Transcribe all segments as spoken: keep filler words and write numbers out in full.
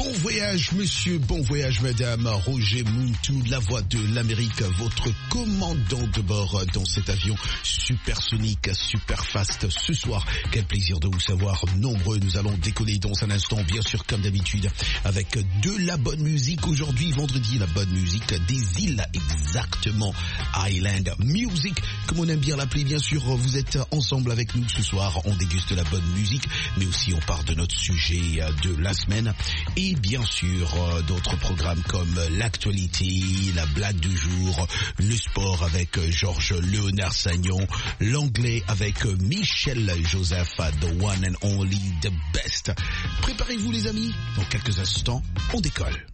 Bon voyage monsieur, bon voyage madame, Roger Muntu, la voix de l'Amérique, votre commandant de bord dans cet avion supersonique, super fast ce soir. Quel plaisir de vous savoir nombreux, nous allons décoller dans un instant, bien sûr comme d'habitude, avec de la bonne musique. Aujourd'hui, vendredi, la bonne musique des îles, exactement, Island Music, comme on aime bien l'appeler. Bien sûr, vous êtes ensemble avec nous ce soir, on déguste la bonne musique, mais aussi on parle de notre sujet de la semaine. Et bien sûr, euh, d'autres programmes comme l'actualité, la blague du jour, le sport avec euh, Georges Léonard Sagnon, l'anglais avec euh, Michel Joseph, the one and only, the best. Préparez-vous les amis, dans quelques instants, on décolle.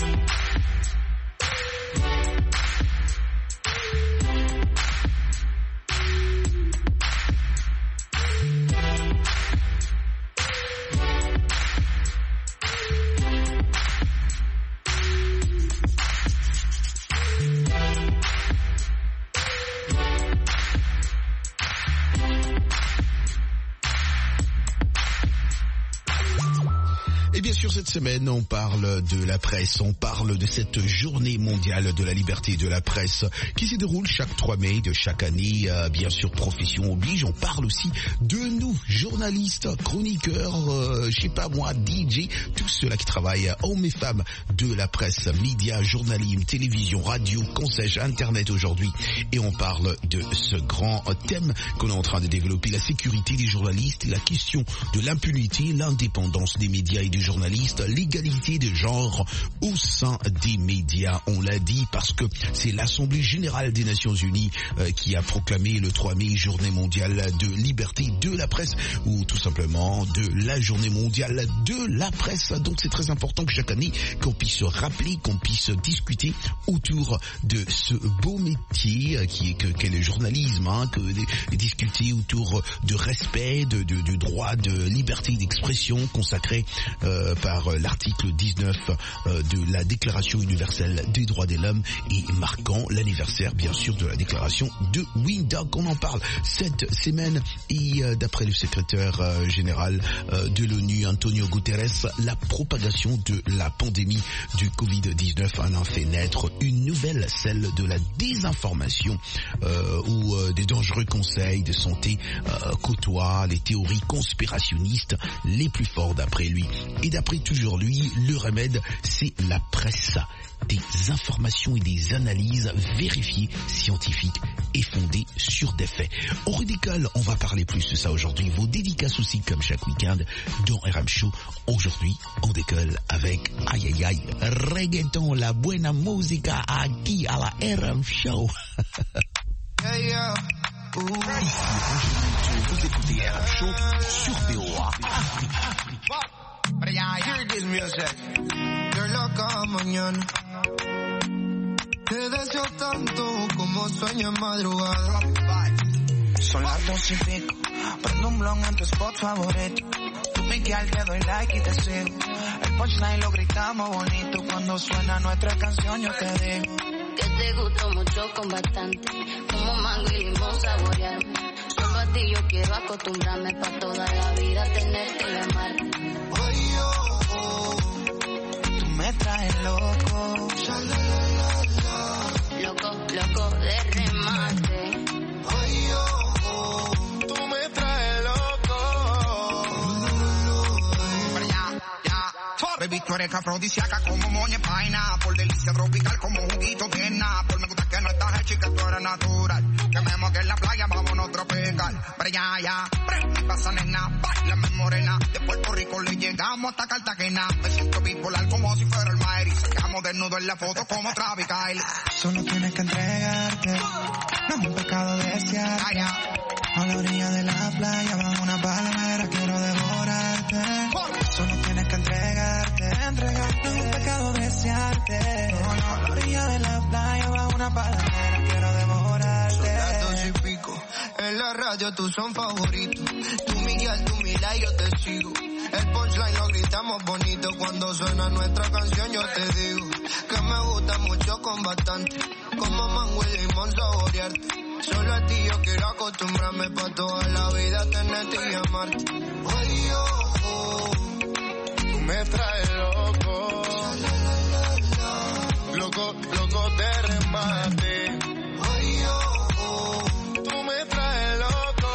Et bien sûr, cette semaine, on parle de la presse, on parle de cette journée mondiale de la liberté de la presse qui se déroule chaque trois mai de chaque année. Euh, bien sûr, profession oblige. On parle aussi de nous, journalistes, chroniqueurs, euh, je sais pas moi, D J, tous ceux-là qui travaillent, hommes et femmes de la presse, médias, journalisme, télévision, radio, conseil, internet aujourd'hui. Et on parle de ce grand thème qu'on est en train de développer, la sécurité des journalistes, la question de l'impunité, l'indépendance des médias et des journalistes, l'égalité de genre au sein des médias. On l'a dit parce que c'est l'Assemblée générale des Nations Unies euh, qui a proclamé le trois mai journée mondiale de liberté de la presse, ou tout simplement de la journée mondiale de la presse. Donc c'est très important que chaque année qu'on puisse se rappeler, qu'on puisse discuter autour de ce beau métier euh, qui est que qu'est le journalisme, hein, que de, discuter autour de respect, de, de, de droit, de liberté d'expression consacré Euh, par l'article dix-neuf euh, de la Déclaration universelle des droits de l'homme et marquant l'anniversaire bien sûr de la déclaration de Windhoek. On en parle cette semaine et euh, d'après le secrétaire euh, général euh, de l'ONU, Antonio Guterres, la propagation de la pandémie du covid dix-neuf en a fait naître une nouvelle, celle de la désinformation euh, où euh, des dangereux conseils de santé euh, côtoient les théories conspirationnistes les plus fortes d'après lui. Et d'après toujours lui, le remède, c'est la presse. Des informations et des analyses vérifiées, scientifiques et fondées sur des faits. On redécolle, on va parler plus de ça aujourd'hui. Vos dédicaces aussi comme chaque week-end dans R M Show. Aujourd'hui, on décolle avec aïe aïe aïe, reggaeton, la buena música aquí à la R M Show. Hey, yeah. Ooh. Vous écoutez R M Show sur V O A. But yeah, hear this music. You're loca mañana. Te deseo tanto como sueño en madrugada. Son las dos y pico. Prendo un blon en tu spot favorito. Tú me quieres, te doy like y te sigo. El punchline lo gritamos bonito. Cuando suena nuestra canción yo te digo que te gustó mucho con bastante. Como mango y limón saborear. Solo a ti yo quiero acostumbrarme pa' toda la vida tenerte y amarte. Me traes loco, loco, loco de remate. Ay, oh, oh, tú me traes loco. Pero ya, ya, baby, tú eres afrodisíaca como moña paina, por delicia tropical como juguito tierna, por me gusta que no estás hecha y que tú eres natural, que me moque en la playa, vámonos tropical. Pero ya, ya, pre, pasa nena, bailame morena, de Puerto Rico le llegamos hasta Cartagena, me siento bipolar como si fuera el Mayri, sacamos desnudo en la foto como Travis Kyle. Solo tienes que entregarte, no es un pecado desearte, Ah, ya. a la orilla de la playa, bajo una palmera, quiero devorarte, solo tienes que entregarte, entregarte, no es un pecado desearte, no, no, a la orilla de la playa, bajo una palmera, quiero devorarte. Son las dos y pico, en la radio tú son favoritos, tú Miguel, tú Mila y yo te sigo, el punchline lo gritamos bonito, cuando suena nuestra canción yo te digo, que me gusta mucho con bastante, como mango y limón saborearte, solo a ti yo quiero acostumbrarme pa' toda la vida tenerte y amarte. Ay, oh, oh. me traes loco. Loco, loco de remate. Tú me traes loco.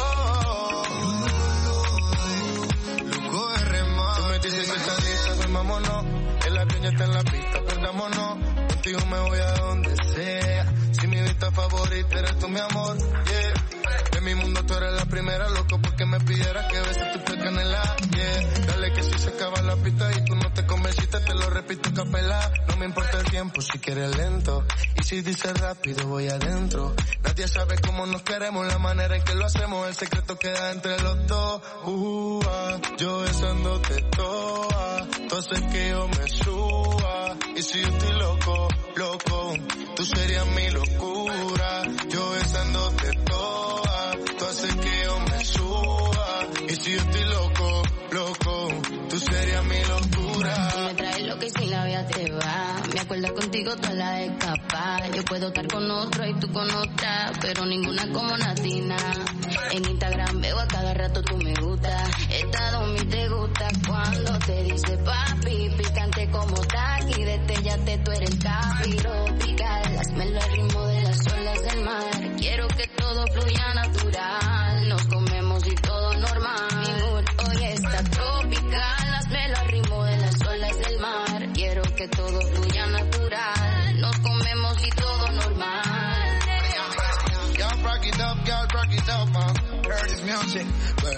Loco de remate. Tú me dices que estás lista, pues vámonos. El avión ya está en la pista, perdámonos. Contigo me voy a donde sea. Si mi vista favorita eres tú, mi amor, yeah. En mi mundo tú eres la primera, loco, porque me pidieras que beses tu piel canela, yeah. Dale que si se acaba la pista y tú no te convenciste, te lo repito capela. No me importa el tiempo si quieres lento. Y si dices rápido voy adentro. Nadie sabe cómo nos queremos, la manera en que lo hacemos. El secreto queda entre los dos. Uh, ah, yo besándote toda. Tú haces que yo me suba. Y si yo estoy loco, loco, tú serías mi locura. Yo besándote toda. Tú haces que yo me suba. Y si yo estoy loco, loco, tú serías mi locura. Tú me traes lo que sin la vida te va. Me acuerdo contigo toda la escapada. Yo puedo estar con otro y tú con otra, pero ninguna como Natina. En Instagram veo a cada rato tú me gusta. Esta domi te gusta cuando te dice papi. Picante como taqui, destellate, tú eres tapi. Tropical, hazme el ritmo de las olas del mar. Quiero que todo fluya natural. Nos comemos y todo normal. Mi mood hoy está tropical. Hazme el ritmo de las olas del mar. Quiero que todo fluya natural. Nos comemos y todo normal. Y'all rock it up, y'all rock it up, man. Heard this music, but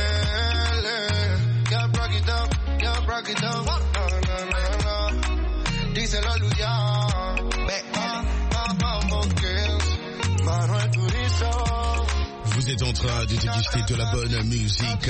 y'all rock it up, y'all rock it up. No, no, no, no. Díselo, Luyan. Manuel Turizo. Vous êtes en train de déguster de la bonne musique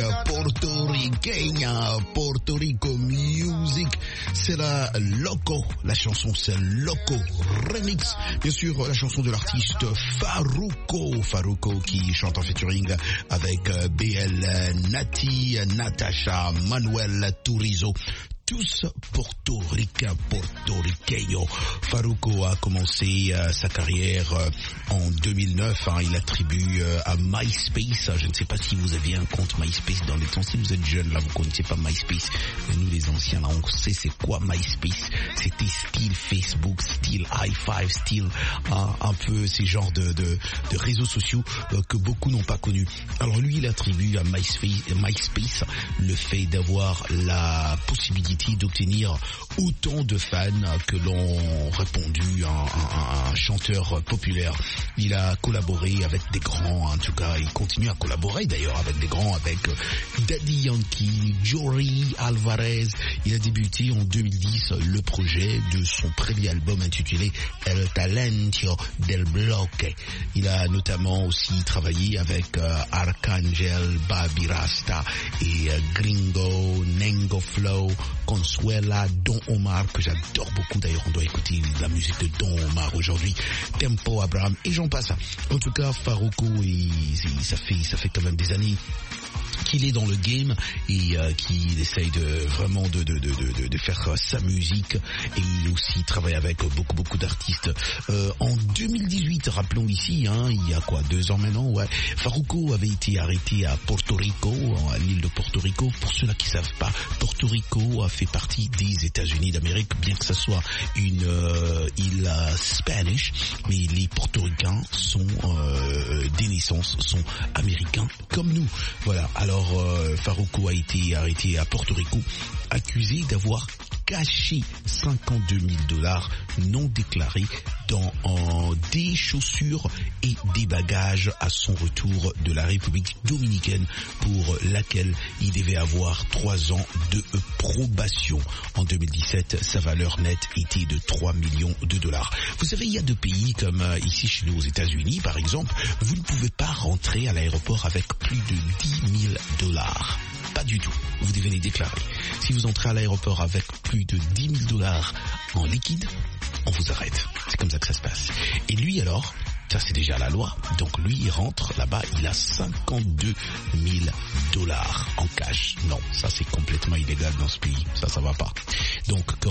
portoricaine, Porto Rico Music. C'est la Loco, la chanson c'est Loco Remix. Bien sûr, la chanson de l'artiste Farruko, Farruko qui chante en featuring avec B L Nati, Natasha, Manuel Turizo. Tous portoricains, portoricains. Farruko a commencé euh, sa carrière euh, en deux mille neuf. Hein, il attribue euh, à MySpace. Je ne sais pas si vous aviez un compte MySpace dans les temps. Si vous êtes jeune, là, vous ne connaissez pas MySpace. Mais nous, les anciens, là, on sait c'est quoi MySpace. C'était style Facebook, style high five, style hein, un peu ces genres de, de, de réseaux sociaux euh, que beaucoup n'ont pas connus. Alors lui, il attribue à MySpace, MySpace le fait d'avoir la possibilité d'obtenir autant de fans que l'ont répondu un, un, un chanteur populaire. Il a collaboré avec des grands, en tout cas il continue à collaborer d'ailleurs avec des grands, avec Daddy Yankee, Jory Alvarez. Il a débuté en deux mille dix le projet de son premier album intitulé El Talento del Bloque. Il a notamment aussi travaillé avec euh, Arcangel, Baby Rasta et euh, Gringo, Nengo Flow, Consuela, Don Omar, que j'adore beaucoup. D'ailleurs, on doit écouter la musique de Don Omar aujourd'hui. Tempo, Abraham, et j'en passe. En tout cas, Farruko, il, il, ça fait, ça fait quand même des années qu'il est dans le game et euh, qu'il essaye de vraiment de, de, de, de, de faire sa musique, et il aussi travaille avec beaucoup beaucoup d'artistes. Euh, en deux mille dix-huit, rappelons ici, hein, il y a quoi, deux ans maintenant, ouais, Farruko avait été arrêté à Porto Rico, à l'île de Porto Rico. Pour ceux-là qui savent pas, Porto Rico a fait partie des États-Unis d'Amérique, bien que ça soit une euh, île euh, Spanish, mais les Portoricains sont euh, des naissances sont américains comme nous. Voilà. Alors euh, Farruko a été arrêté à Porto Rico, accusé d'avoir caché cinquante-deux mille dollars non déclarés dans en, des chaussures et des bagages à son retour de la République dominicaine, pour laquelle il devait avoir trois ans de probation. En deux mille dix-sept, sa valeur nette était de trois millions de dollars. Vous savez, il y a deux pays comme euh, ici chez nous aux États-Unis, par exemple, vous ne pouvez pas rentrer à l'aéroport avec plus de dix mille dollars. Pas du tout. Vous devez les déclarer. Si vous entrez à l'aéroport avec plus de dix mille dollars en liquide, on vous arrête. C'est comme ça que ça se passe. Et lui alors, ça c'est déjà la loi. Donc lui, il rentre là-bas, il a cinquante-deux mille dollars en cash. Non, ça c'est complètement illégal dans ce pays. Ça, ça va pas. Donc comme Porto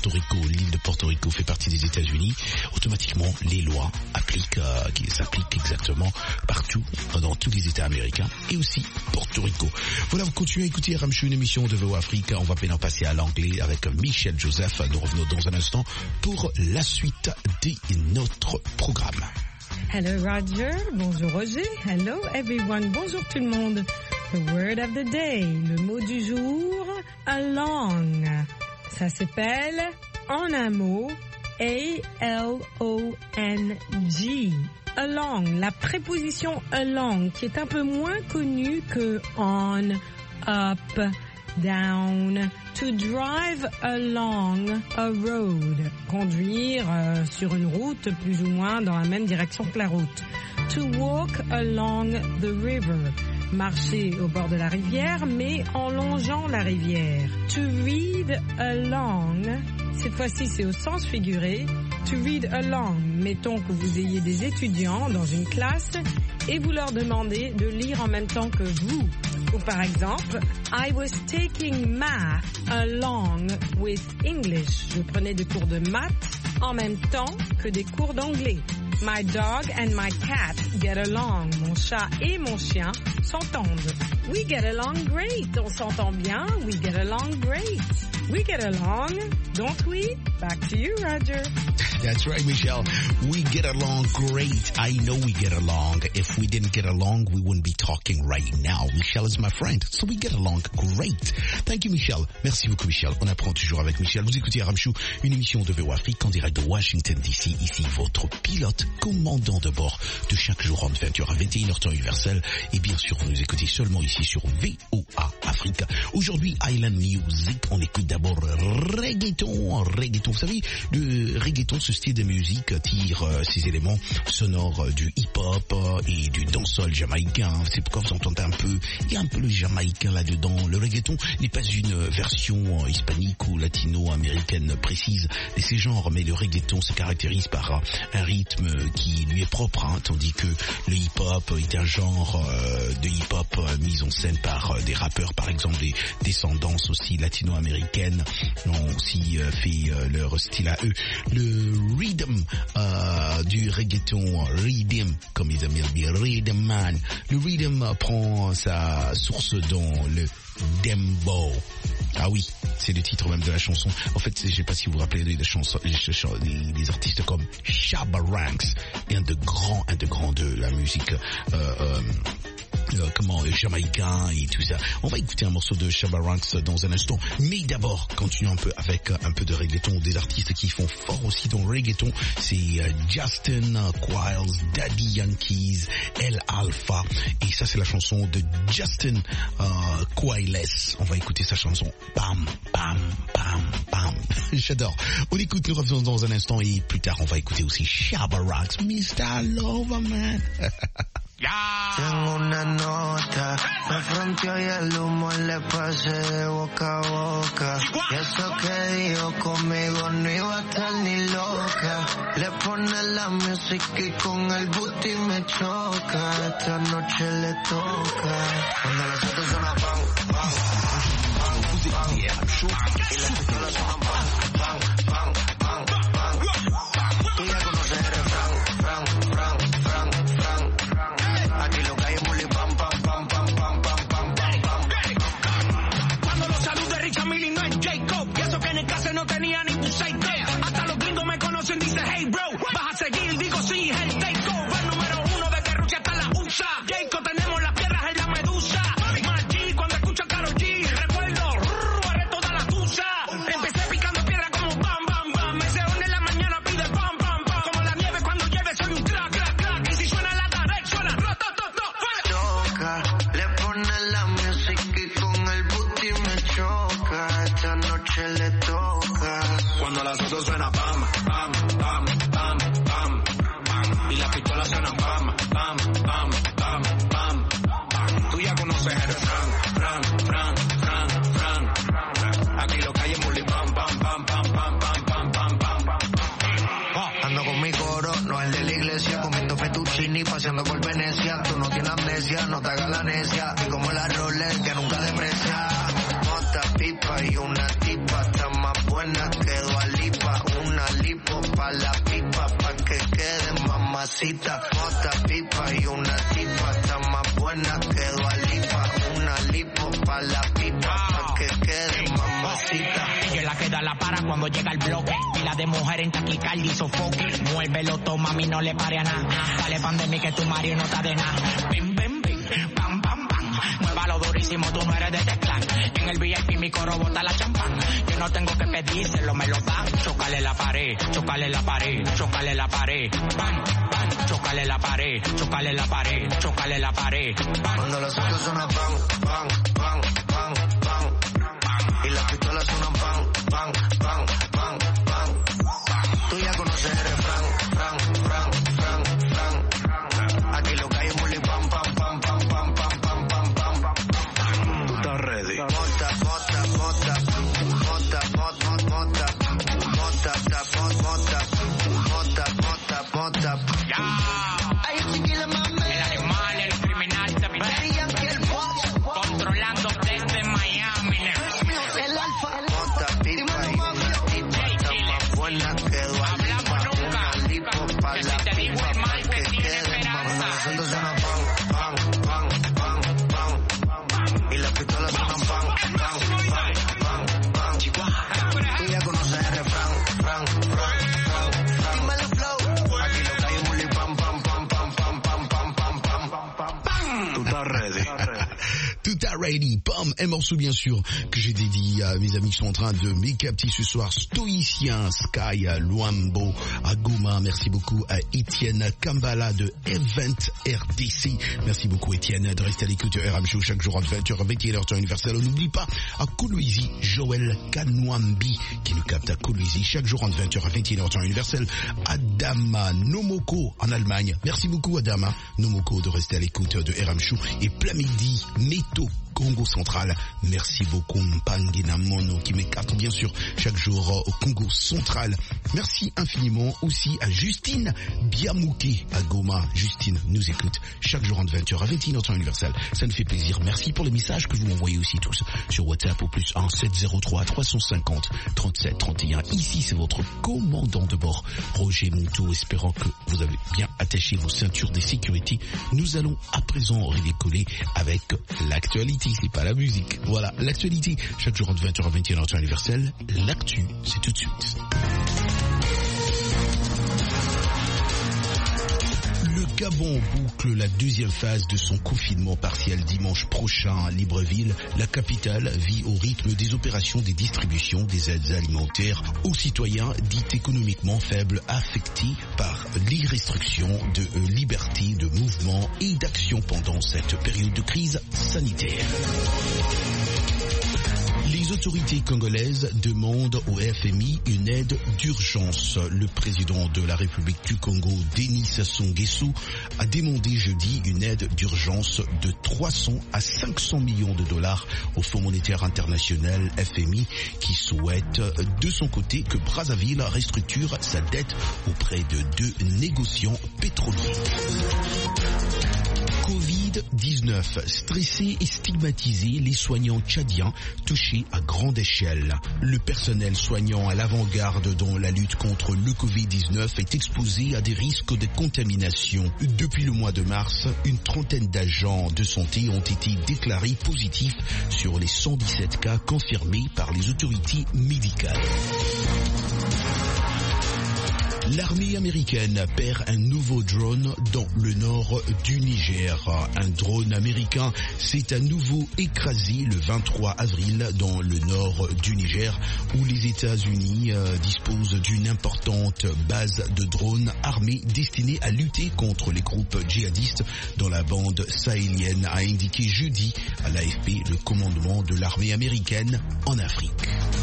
Porto Rico, l'île de Porto Rico fait partie des États-Unis, automatiquement les lois appliquent, euh, qui s'appliquent exactement partout, dans tous les États américains et aussi Porto Rico. Voilà, vous continuez à écouter R M Show, une émission de V O Afrique. On va maintenant passer à l'anglais avec Michel Joseph. Nous revenons dans un instant pour la suite de notre programme. Hello Roger, bonjour Roger, hello everyone, bonjour tout le monde. The word of the day, le mot du jour, along. Ça s'appelle, en un mot, A L O N G. Along, la préposition along, qui est un peu moins connue que on, up, down. To drive along a road, conduire euh, sur une route plus ou moins dans la même direction que la route. To walk along the river, marcher au bord de la rivière mais en longeant la rivière. To read along, cette fois-ci c'est au sens figuré. To read along, mettons que vous ayez des étudiants dans une classe et vous leur demandez de lire en même temps que vous. Ou par exemple, I was taking math along with English. Je prenais des cours de maths en même temps que des cours d'anglais. My dog and my cat get along. Mon chat et mon chien s'entendent. We get along great. On s'entend bien. We get along great. We get along, don't we? Back to you, Roger. That's right, Michelle. We get along great. I know we get along. If we didn't get along, we wouldn't be talking right now. Michelle is my friend, so we get along great. Thank you, Michelle. Merci beaucoup, Michelle. On apprend toujours avec Michelle. Vous écoutez R M Show, une émission de V O Afrique en direct de Washington D C. Ici, votre pilote, commandant de bord de chaque jour en vingt heures à vingt et une heures temps universel. Et bien sûr, vous nous écoutez seulement ici sur V O A Afrique. Aujourd'hui, Island Music. On écoute d'abord reggaeton. Reggaeton. Vous savez, le reggaeton, ce style de musique tire euh, ses éléments sonores euh, du hip-hop euh, et du dancehall jamaïcain. C'est pourquoi vous entendez un peu, il y a un peu le jamaïcain là-dedans. Le reggaeton n'est pas une version euh, hispanique ou latino-américaine précise de ces genres, mais le reggaeton se caractérise par euh, un rythme qui lui est propre, hein, tandis que le hip-hop est un genre euh, de hip-hop euh, mis en scène par euh, des rappeurs, par exemple des descendances aussi latino-américaines, ont aussi euh, fait euh, leur style à eux. Le rhythm euh, du reggaeton, rhythm, comme ils aiment dire, rhythm man. Le rhythm euh, prend sa source dans le dembow. Ah oui, c'est le titre même de la chanson. En fait, je sais pas si vous vous rappelez des chansons, des, des artistes comme Shabba Ranks, un de grands, un de grands de la musique. Euh, euh, Euh, comment euh, jamaïcain et tout ça. On va écouter un morceau de Shabba Ranks dans un instant, mais d'abord continuons un peu avec euh, un peu de reggaeton, des artistes qui font fort aussi dans le reggaeton. C'est euh, Justin euh, Quiles, Daddy Yankees, El Alpha, et ça c'est la chanson de Justin euh, Quiles. On va écouter sa chanson Bam Bam Bam Bam. J'adore. On écoute, nous revenons dans un instant et plus tard on va écouter aussi Shabba Ranks, mister Loverman. Tengo una nota, me fronteó y el humo le pasé de boca a boca. Y eso que dijo conmigo no iba a estar ni loca. Le pone la música y con el booty me choca. Esta noche le toca. Cuando las autos suenan pam, pam, pam, pam, pam, y las pistolas suenan pam, pam, pam, pam, pam. Tú ya conoces el refrán, fran, fran, fran, fran. Aquí lo que hay es bully, pam, pam, pam, pam, pam, pam, pam, pam, pam. Cuando los salude Richard Millie no es Jacob. Y eso que en el caso no tenía ningún psycho. Hasta los gringos me conocen, dice hey bro. Vas a seguir, digo sí, es el takeover. Número uno de que Rusia hasta la U S A. Jacob, tenemos las piedras en la medusa. Maggi, cuando escucho a Karol G, recuerdo, haré toda la tusa. Empecé picando piedra como bam, bam, bam. Me se en la mañana pide bam, bam, bam. Como la nieve cuando llueve soy un crack, crack, crack. Y si suena la tarek, suena rotototo. Choca, le pone la música y con el booty me choca. Esta noche le toca. Cuando las autos suena pam, pam, pam, pam, pam, pam. Y las pistolas suenan pam, pam, pam, pam, pam, pam. Tú ya conoces el refrán, fran, fran, fran, fran. Aquí lo que hay es bully, pam, pam, pam, pam, pam, pam, pam, pam, pam. Ando con mi coro, no el de la iglesia, comiendo fettuccini, paseando por Venecia. Tú no tienes amnesia, no te hagas la necia. Y como la Rolex que nunca deprecia. Mota, pipa y una tipa está más buena que Dua Lipa. mamacita. Mota, pipa y una tipa, está más buena que Dua Lipa. Una lipo pa' la pipa, pa' que quede mamacita. Ella la queda la para cuando llega el bloque. Pila de mujer en taquicardia y sofoque. Muévelo, toma, mami, no le pare a nada. Dale pandemia que tu Mario no está de nada. Bim, bim, bim, pam, pam, pam. Muévalo durísimo, tú no eres de este clan. En el V I P mi coro bota la champán. Yo no tengo que pedírselo, me lo dan. Chócale la pared, chócale la pared, chócale la pared. Pam, pam, chócale la pared, chócale la pared, chócale la pared. Pam. Cuando los autos suenan pam, pam, pam, pam, pam. Y las pistolas suenan pam, pam, pam, pam, pam. Tú ya conoces el refrán, fran, fran, fran, fran. Aquí lo que hay es muy pam, pam, pam, pam, pam, pam, pam, pam, pam. Tú estás ready. Mota, mota, mota, mota, mota, mota, mota, mota, mota, mota, mota, mota. Ay, chiquila, mami. El animal, el criminal, también. Controlando desde Miami. El alfa, mota, pipa y una tipa, está más buena que Dua Lipa. Una lipo pa' la pipa, pa' que quede mamá. Los sueldos suenan pam, pam, pam, pam, pam. Y las pistolas suenan pam, pam, pam, pam, pam. Tú ya conoces el refrán, fran, fran, fran, fran. Dímelo flow. Aquí lo que hay es muy pam, pam, pam, pam, pam, pam, pam, pam, pam, pam, pam. Tú estás ready. Tout à ready, pam, un morceau bien sûr que j'ai dédié à mes amis qui sont en train de m'écapter ce soir. Stoïcien, Sky, Luambo, à Goma, merci beaucoup à Étienne Kambala de Event R D C. Merci beaucoup Étienne de rester à l'écoute de R M Show chaque jour à vingt heures, vingt et une heures temps universel. On n'oublie pas à Kolwezi, Joël Kanwambi qui nous capte à Kolwezi chaque jour à vingt heures, vingt et une heures temps universel. Adama Nomoko en Allemagne. Merci beaucoup Adama Nomoko de rester à l'écoute de R M Show. Et plein midi, Neto Congo central. Merci beaucoup Mpangina Mono qui m'écarte bien sûr chaque jour au Congo central. Merci infiniment aussi à Justine Biamouké à Goma. Justine nous écoute chaque jour en vingt heures à vingt et une heures temps universel. Ça nous fait plaisir. Merci pour les messages que vous m'envoyez aussi tous sur WhatsApp au plus un sept zéro trois trois cent cinquante trente-sept trente et un. Ici c'est votre commandant de bord Roger Monteau, espérant que vous avez bien attaché vos ceintures de sécurité. Nous allons à présent redécoller avec l'actualité. C'est pas la musique. Voilà, l'actualité. Chaque jour entre vingt heures à vingt et une heures temps universel. L'actu, c'est tout de suite. Le Gabon boucle la deuxième phase de son confinement partiel dimanche prochain à Libreville. La capitale vit au rythme des opérations des distributions des aides alimentaires aux citoyens dits économiquement faibles affectés par les restrictions de liberté de mouvement et d'action pendant cette période de crise sanitaire. Les autorités congolaises demandent au F M I une aide d'urgence. Le président de la République du Congo, Denis Sassou Nguesso, a demandé jeudi une aide d'urgence de trois cents à cinq cents millions de dollars au Fonds monétaire international F M I qui souhaite de son côté que Brazzaville restructure sa dette auprès de deux négociants pétroliers. covid dix-neuf, stressés et stigmatisés, les soignants tchadiens touchés à grande échelle. Le personnel soignant à l'avant-garde dans la lutte contre le covid dix-neuf est exposé à des risques de contamination. Depuis le mois de mars, une trentaine d'agents de santé ont été déclarés positifs sur les cent dix-sept cas confirmés par les autorités médicales. L'armée américaine perd un nouveau drone dans le nord du Niger. Un drone américain s'est à nouveau écrasé le vingt-trois avril dans le nord du Niger où les États-Unis euh, disposent d'une importante base de drones armés destinés à lutter contre les groupes djihadistes dans la bande sahélienne, a indiqué jeudi à l'A F P le commandement de l'armée américaine en Afrique.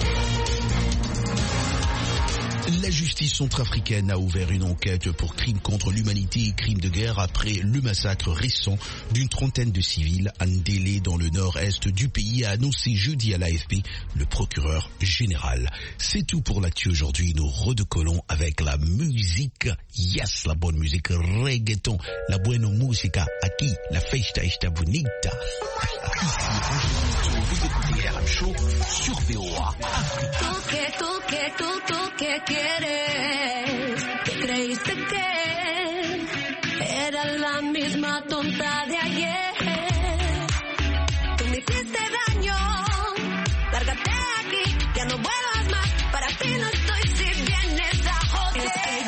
La justice centrafricaine a ouvert une enquête pour crimes contre l'humanité et crimes de guerre après le massacre récent d'une trentaine de civils à Ndélé dans le nord-est du pays, a annoncé jeudi à l'A F P le procureur général. C'est tout pour l'actu aujourd'hui. Nous redécollons avec la musique. Yes, la bonne musique reggaeton. La buena música. Aquí, la festa está bonita. Vous écoutez R M Show sur V O A. Tú que, tú que, tú, tú que quieres, que creíste que tonta de ayer. Tú me hiciste daño, lárgate aquí, ya no vuelvas más. Para ti no estoy si vienes a joder. Es que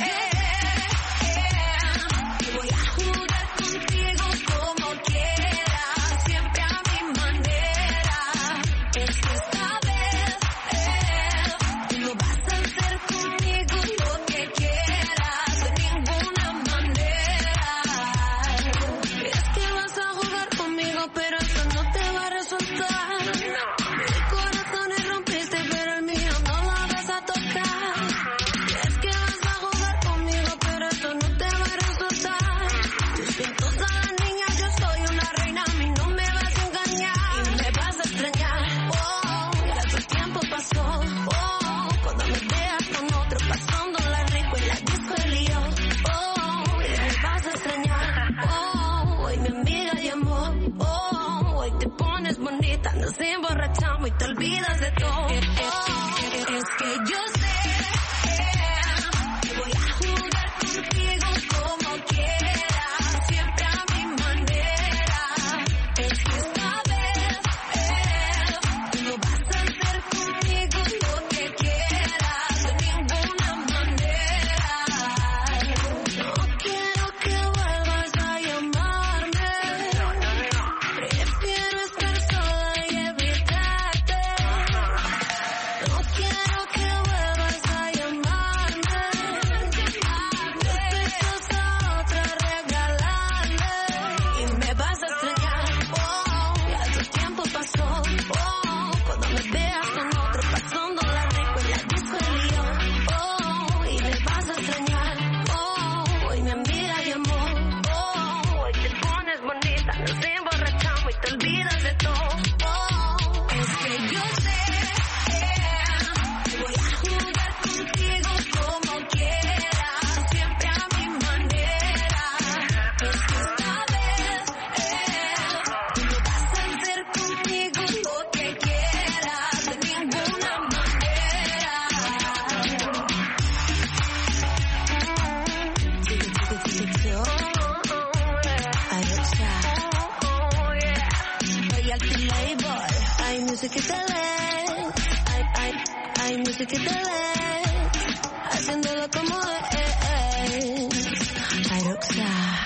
yo voy a jugar contigo como quieras, siempre a mi manera. Es que esta vez eh, tú no vas a hacer conmigo lo que quieras de ninguna manera. Es que vas a jugar conmigo, pero eso no te va a resultar. Mi corazón es rompiste, pero el mío no lo vas a tocar. Es que vas a jugar conmigo, pero eso no te va a resultar. Tú siento a la niña, yo soy una reina, a mí no me vas a engañar y me vas a extrañar. Oh, ya tu tiempo pasó. Oh, cuando me veas con otro pasándola rico en la disco el lío. Oh, y me vas a extrañar. Oh, hoy mi amiga llamó. Oh, hoy te pones bonita, nos emborrachamos y te olvidas de todo. Es, es- es- es que yo sé que voy a jugar contigo como quieras, siempre a mi manera. Es que esta vez eh, tú no vas a hacer conmigo lo que quieras de ninguna manera. No quiero que vuelvas a llamarme. Prefiero estar sola y evitarte. No quiero que vuelvas a llamarme. Besos a otra regalarle y me vas a extrañar. Oh, ya tu tiempo pasó. Oh, cuando me veas con otro pasándola rico en la disco el lío. Oh, y me vas a extrañar. Oh, hoy mi amiga llamó. Oh, hoy te pones bonita, nos emborrachamos y te olvidas de todo. Oh, es que yo sé que voy a jugar contigo como quieras, siempre a mi manera. Es que esta vez eh, tú no vas a hacer conmigo lo que quieras de ninguna manera. Royalty Label, hay música y talent, hay, hay, hay música y talent, haciéndolo como es. Aroxa.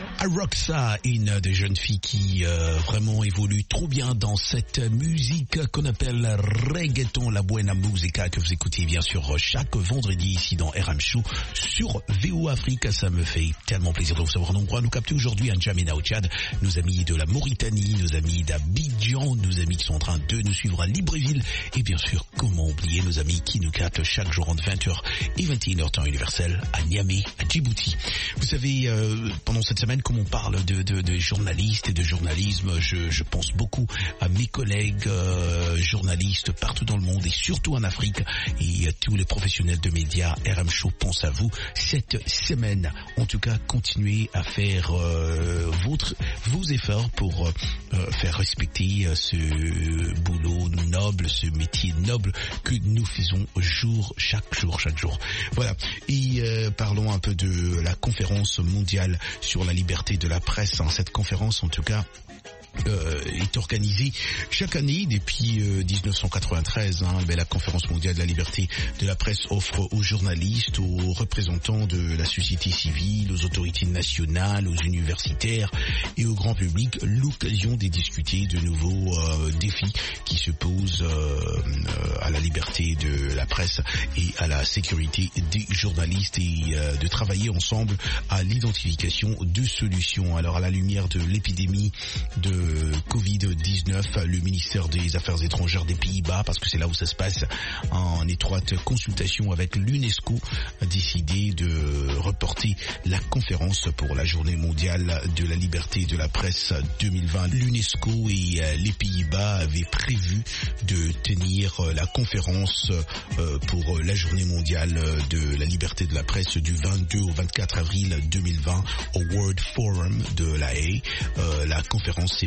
Aroxa, une des jeunes filles qui euh, vraiment évolue trop bien dans cette musique qu'on appelle reggaeton, la buena musica, que vous écoutez bien sûr chaque vendredi ici dans R M Show sur V O Afrique. Ça me fait tellement plaisir de vous savoir nombreux à nous capter aujourd'hui à N'Djamena au Tchad, nos amis de la Mauritanie, nos amis d'Abidjan, nos amis qui sont en train de nous suivre à Libreville et bien sûr, comment oublier nos amis qui nous captent chaque jour entre vingt heures et vingt et une heures temps universel à Niamey, à Djibouti. Vous savez, euh, pendant cette semaine, comme on parle de, de, de journalistes et de journalisme, je, je pense beaucoup à mes collègues euh, journalistes partout dans le monde et surtout en Afrique, et à tous les professionnels de médias. R M Show pense à vous cette semaine. En tout cas, continuez à faire euh, votre, vos efforts pour euh, faire respecter euh, ce boulot noble, ce métier noble que nous faisons jour, chaque jour, chaque jour. Voilà. Et euh, parlons un peu de la conférence mondiale sur la liberté de la presse. Cette conférence, en tout cas, Euh, est organisée chaque année depuis euh, dix-neuf cent quatre-vingt-treize. Hein, ben, la conférence mondiale de la liberté de la presse offre aux journalistes, aux représentants de la société civile, aux autorités nationales, aux universitaires et au grand public l'occasion de discuter de nouveaux euh, défis qui se posent euh, euh, à la liberté de la presse et à la sécurité des journalistes, et euh, de travailler ensemble à l'identification de solutions. Alors, à la lumière de l'épidémie de covid dix-neuf, le ministère des Affaires étrangères des Pays-Bas, parce que c'est là où ça se passe, en étroite consultation avec l'UNESCO, a décidé de reporter la conférence pour la journée mondiale de la liberté de la presse deux mille vingt. L'UNESCO et les Pays-Bas avaient prévu de tenir la conférence pour la journée mondiale de la liberté de la presse du vingt-deux au vingt-quatre avril deux mille vingt au World Forum de La Haye. Euh, la conférence s'est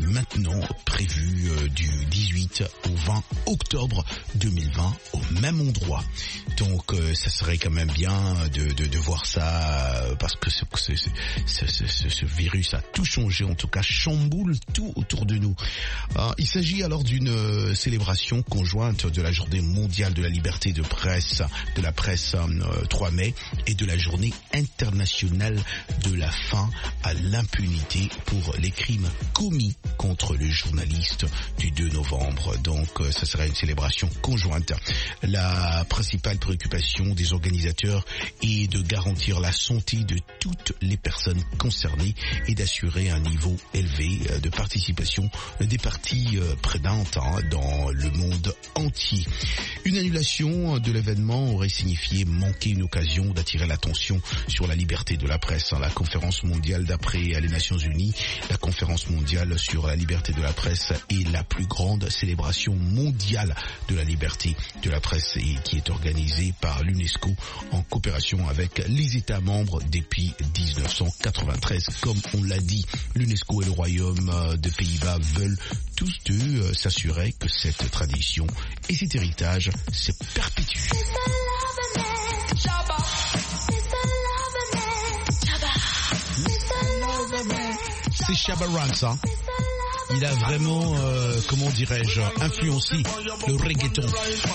maintenant prévu euh, du dix-huit au vingt octobre deux mille vingt au même endroit. Donc euh, ça serait quand même bien de, de, de voir ça euh, parce que ce, ce, ce, ce, ce, ce virus a tout changé, en tout cas chamboule tout autour de nous. Euh, il s'agit alors d'une euh, célébration conjointe de la journée mondiale de la liberté de presse, de la presse euh, trois mai et de la journée internationale de la fin à l'impunité pour les crimes commis contre le journaliste du deux novembre. Donc euh, ça serait une célébration conjointe. La principale préoccupation des organisateurs est de garantir la santé de toutes les personnes concernées et d'assurer un niveau élevé de participation des parties prenantes hein, dans le monde entier. Une annulation de l'événement aurait signifié manquer une occasion d'attirer l'attention sur la liberté de la presse. La conférence mondiale d'après les Nations Unies, la conférence mondiale sur la liberté de la presse est la plus grande célébration mondiale de la liberté de la presse et qui est organisée par l'UNESCO en coopération avec les États membres depuis dix-neuf cent quatre-vingt-treize. Comme on l'a dit, l'UNESCO et le Royaume des Pays-Bas veulent tous deux s'assurer que cette tradition et cet héritage se perpétuent. C'est Shabba Ranks, hein. Il a vraiment, euh, comment dirais-je, influencé le reggaeton.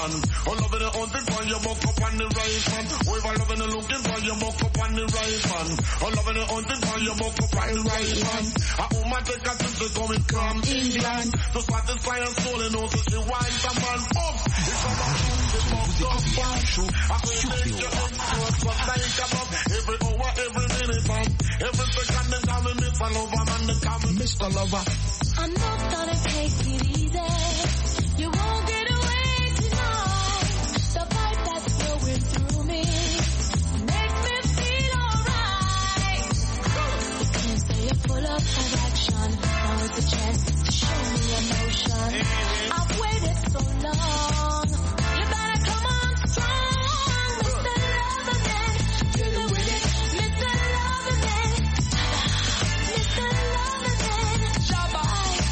mister Lover. I'm not gonna take it easy. You won't get away tonight. The vibe that's flowing through me makes me feel alright. You can't say you're full of attraction. Now it's a chance to show me emotion. I've waited so long. You better come on strong, Mister Loverman. Feel it with it, Mister Loverman. Mister Loverman. Shabba.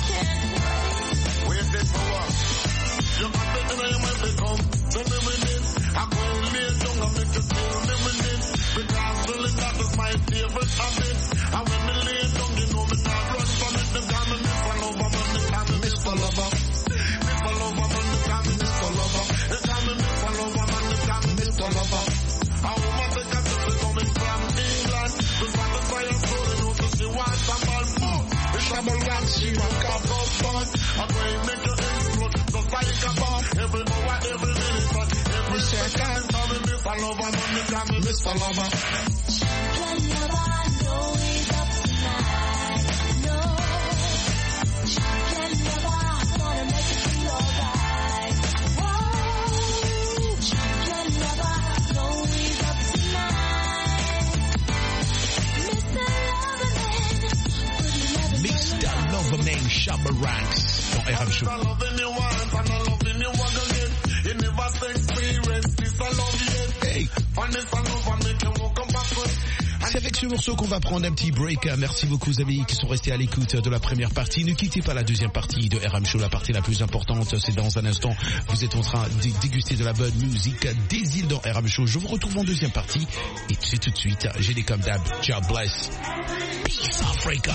You got me in your mind to come, so live with it. I'm going to lay down and make you feel live with it. Because really that is my favorite habit. And when me lay down, you know me not run from it. Them call me Mister Lover, man, they call me Mister Lover. Mister Lover, man, they call me Mister Lover. They call me Mister Lover, man, they call me Mister Lover. I woman take a trip coming from England. To satisfy your soul, you know, to see what I'm all for. It's Shabba Ranks, she rock up up fun. I'm going to make you explode. Like a bomb, every hour, every minute, every second. Call me Mister Lover, man, call me Mister Lover. Champion lover, know he's up tonight. No, champion lover, wanna make you feel alright. Whoa, champion lover, know he's up tonight. Mister Loverman, Mister Loverman, Shabba Ranks dans R M Show. Hey. C'est avec ce morceau qu'on va prendre un petit break. Merci beaucoup aux amis qui sont restés à l'écoute de la première partie. Ne quittez pas la deuxième partie de R M Show. La partie la plus importante, c'est dans un instant. Vous êtes en train de déguster de la bonne musique des îles dans R M Show. Je vous retrouve en deuxième partie. Et c'est tout de suite. J'ai des comme d'hab. God bless. Peace Africa.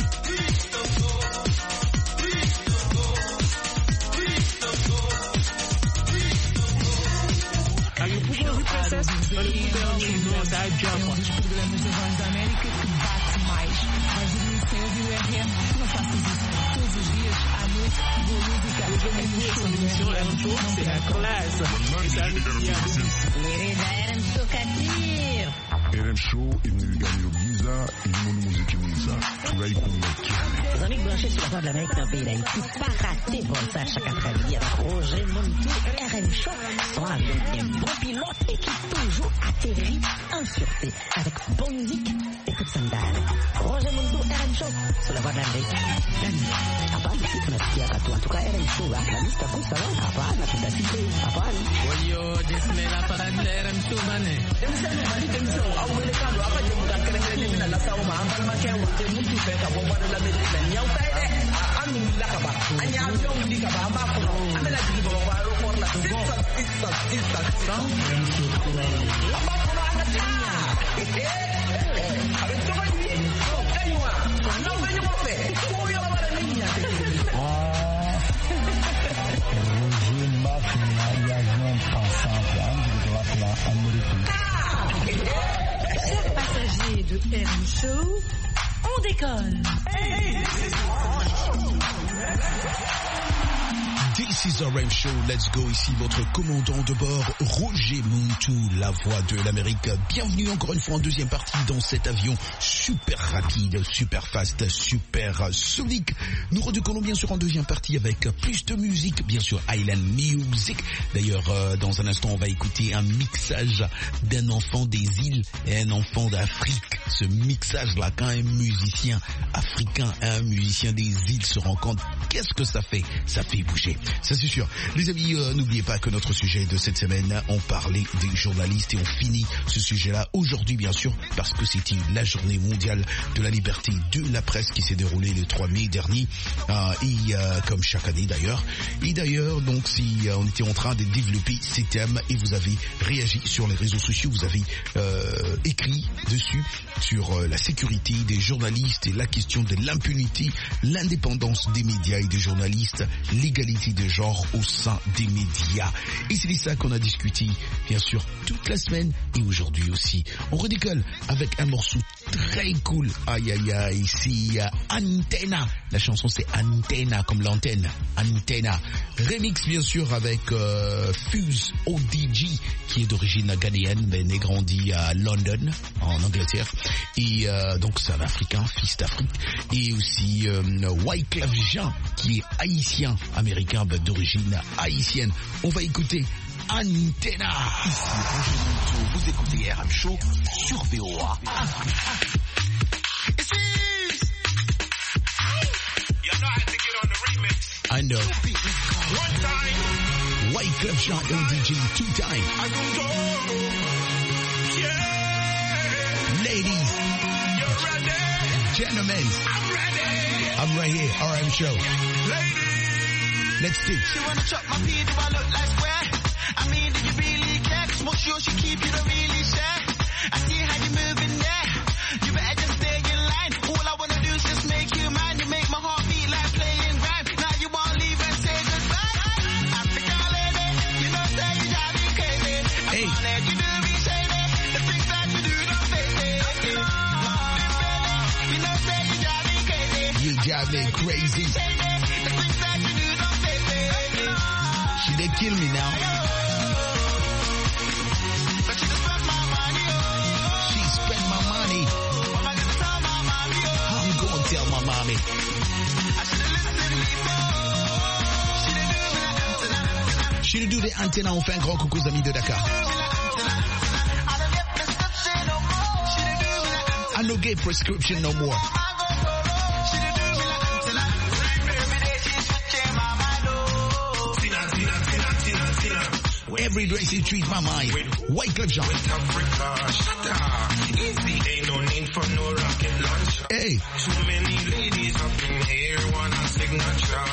Um dos programas da Voz da América que bate mais. Vais dormir sem ouvir o R M? Não faças isso. Todos os dias, à noite, boa música. L'émission R M Show, c'est la classe. Querida R M Show Kadir. R M Show imeligania giza imoni muziki mwiza tunaikumbatiana. Les amis branchés sur la Voix de l'Amérique d'un pays d'Haïti, pas rater pour ça chaque après-midi avec Roger Montou, R M Show, sont avec un bon pilote et qui toujours atterrit en sûreté avec bonne musique et toute sandale. Roger Montou, R M Show, sur la Voix de l'Amérique. Hapana, si tunasikia katu, en tout cas R M Show, la lista pour ça, hapana, tutasikia, hapana. Oyo, disme la parade de R M Show, mané. Emsema mali temso, au welekano, apa je muka kere kere mina la sauma, ambal makewa, te mutu feka, bomba de la medicine, nyau taide. anu lakaba anya avion likaba amba ko amela dibo wa ro ko la sista sista sista amba ko ana ta avec toi ni kaiwa non venyo mo fe ko yo la bara niña ah Roger Martin avion passant de droite la américaine. Chers passagers de R M Show, on décolle. This is R M Show, let's go, ici votre commandant de bord, Roger Muntu, la voix de l'Amérique. Bienvenue encore une fois en deuxième partie dans cet avion super rapide, super fast, super sonique. Nous redécollons bien sûr en deuxième partie avec plus de musique, bien sûr Island Music. D'ailleurs, euh, dans un instant, on va écouter un mixage d'un enfant des îles et un enfant d'Afrique. Ce mixage-là, quand un musicien africain et un musicien des îles se rencontrent, qu'est-ce que ça fait? Ça fait bouger. Ça c'est sûr. Les amis, euh, n'oubliez pas que notre sujet de cette semaine, on parlait des journalistes et on finit ce sujet-là aujourd'hui bien sûr parce que c'était la journée mondiale de la liberté de la presse qui s'est déroulée le trois mai dernier euh, et euh, comme chaque année d'ailleurs. Et d'ailleurs donc si euh, on était en train de développer ces thèmes et vous avez réagi sur les réseaux sociaux, vous avez euh, écrit dessus sur euh, la sécurité des journalistes et la question de l'impunité, l'indépendance des médias et des journalistes, l'égalité de genre au sein des médias. Et c'est de ça qu'on a discuté, bien sûr, toute la semaine et aujourd'hui aussi. On redécolle avec un morceau très cool. Aïe aïe aïe, c'est euh, Antenna. La chanson c'est Antenna comme l'antenne. Antenna. Remix bien sûr avec euh, Fuse O D G qui est d'origine ghanéenne mais né grandi à London en Angleterre. Et euh, donc c'est un Africain, fils d'Afrique. Et aussi euh, Wyclef Jean qui est haïtien américain d'origine haïtienne. On va écouter Antenna. Ici Roger Muntu, vous écoutez R M Show sur V O A. I know. One time. Wyclef Jean O D G, two time. Yeah. Ladies. You're ready. Gentlemen. I'm ready. I'm right here, R M Show. Ladies. Let's do it. She wanna chop my pee, do I look like square? I mean, do you really care? Cause what's yours, you keep, you don't really share. I see how you moving there. You better just stay in line. All I wanna do is just make you mine. You make my heart beat like playing rhyme. Now you won't leave and say goodbye. Africa lady, you know say you drive me crazy. I'm hey. On it, you do me shady. The things that you do don't face me. You know, you know say you drive me crazy. You drive me crazy. She they kill me now. She spent my money. I'm gonna tell my mommy. She did do the antenna. On fait un grand coucou aux amis de Dakar. I no get prescription no more. Every day she treat my mind. Wyclef Jean. Ain't no need for no rocket launch. Hey. Too many ladies up in here want a signature.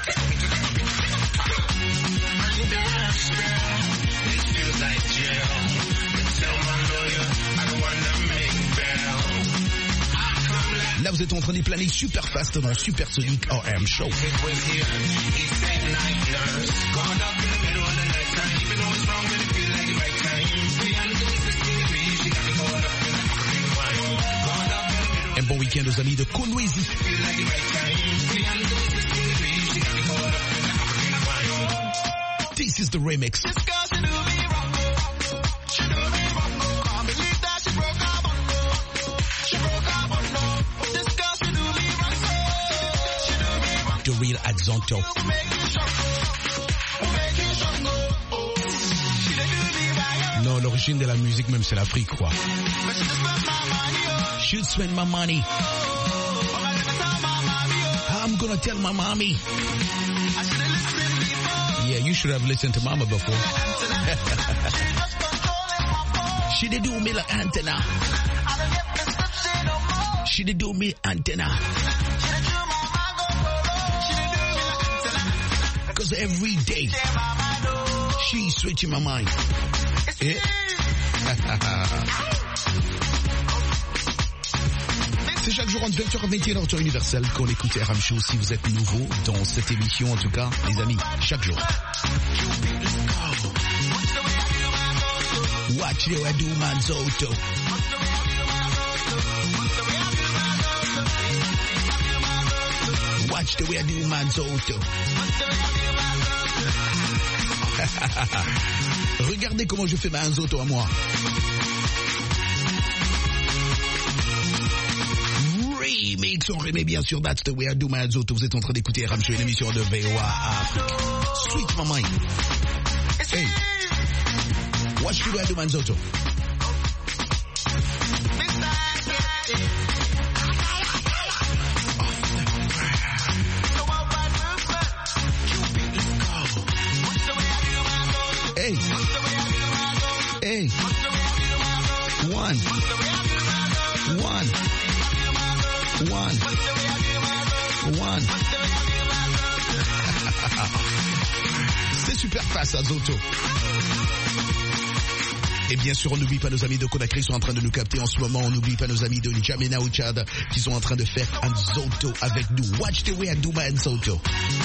This feels like jail. Tell my lawyer I don't wanna make bail. Là vous êtes en train de planer super fast dans Super Sonic R M Show. Un bon week-end aux amis de Konwezi. This is the remix. The real Axonto. Non, l'origine de la musique même c'est l'Afrique quoi. Should spend my money. I'm gonna tell my mommy. Yeah, you should have listened to mama before. She did do me like antenna. She did do me antenna. Because every day, she's switching my mind. Yeah. C'est chaque jour entre vingt heures et vingt et une heures sur Universal qu'on écoute R M Show. Si vous êtes nouveau dans cette émission, en tout cas, les amis, chaque jour. Watch the way I do Manzoto. Watch the way I do Manzoto. Regardez comment je fais Manzoto à moi. Remix, on remet bien sûr That's the way I do Manzoto. Vous êtes en train d'écouter R M Show, une émission de V O A Afrique. Sweet my mind. Hey. Watch the way I do Manzoto. Hey. Hey. One. One. One. One. C'est super fast, Azoto. Et bien sûr, on n'oublie pas nos amis de Conakry qui sont en train de nous capter en ce moment. On n'oublie pas nos amis de N'Djamena au Tchad qui sont en train de faire Anzoto avec nous. Watch the way I do my Anzoto.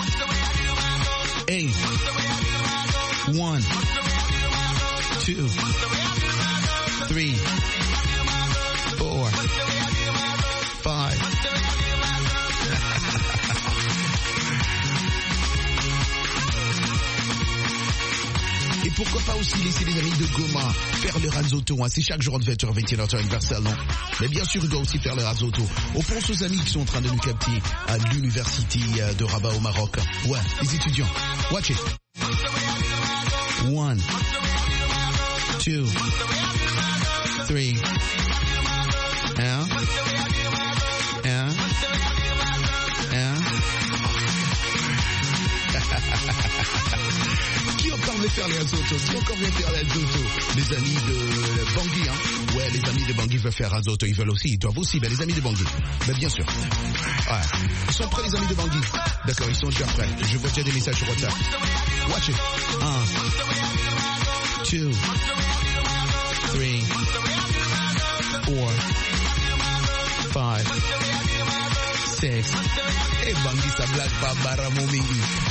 Hey. One. Two. Three. Four. Five. Et pourquoi pas aussi laisser les amis de Goma faire le Ranzoto, hein. C'est chaque jour de vingt heures à vingt et une heures sur Universal, non? Mais bien sûr, il doit aussi faire le Ranzoto. On pense aux amis qui sont en train de nous capter à l'université de Rabat au Maroc. Ouais, les étudiants. Watch it. One. Two. Three. Un. Un. Un. Qui encore veut faire les Azoto? Qui encore veut faire les Azoto? Les amis de Bangui, hein? Ouais, les amis de Bangui veulent faire Azoto. Ils veulent aussi, ils doivent aussi. Ben, les amis de Bangui. Ben, bien sûr. Ouais. Ils sont prêts, les amis de Bangui? D'accord, ils sont déjà prêts. Je vois déjà des messages sur WhatsApp. Watch it. Un. Two. Three. Four. Five. Six. Et Bangui, ça blague pas, Baramoumi.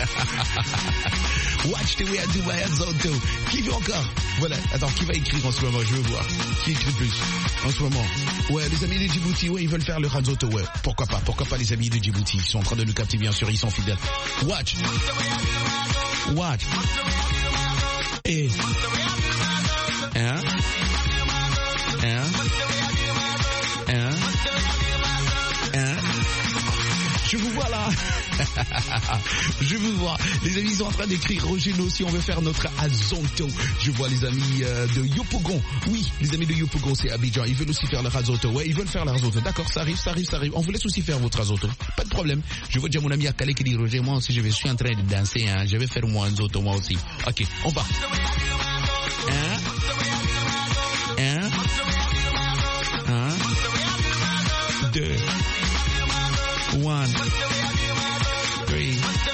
Watch the way I do my Azoto. Qui veut encore? Voilà. Attends, qui va écrire en ce moment? Je veux voir. Qui écrit plus en ce moment? Ouais, les amis de Djibouti, ouais, ils veulent faire le Azoto, ouais. Pourquoi pas? Pourquoi pas les amis de Djibouti? Ils sont en train de nous capter, bien sûr, ils sont fidèles. Watch. Watch. Et. Un. Un. Un. Un. Je vous vois là. Je vous vois. Les amis sont en train d'écrire. Roger, nous aussi, on veut faire notre Azonto. Je vois les amis euh, de Yopougon. Oui, les amis de Yopougon, c'est Abidjan. Ils veulent aussi faire leur Azonto. Ouais, ils veulent faire leur Azonto. D'accord, ça arrive, ça arrive, ça arrive. On vous laisse aussi faire votre Azonto. Pas de problème. Je vois déjà mon ami Akale qui dit, Roger, moi aussi, je, vais, je suis en train de danser. Hein. Je vais faire mon Azonto, moi aussi. Ok, on va. Un. Un. Un. Deux. One. Three.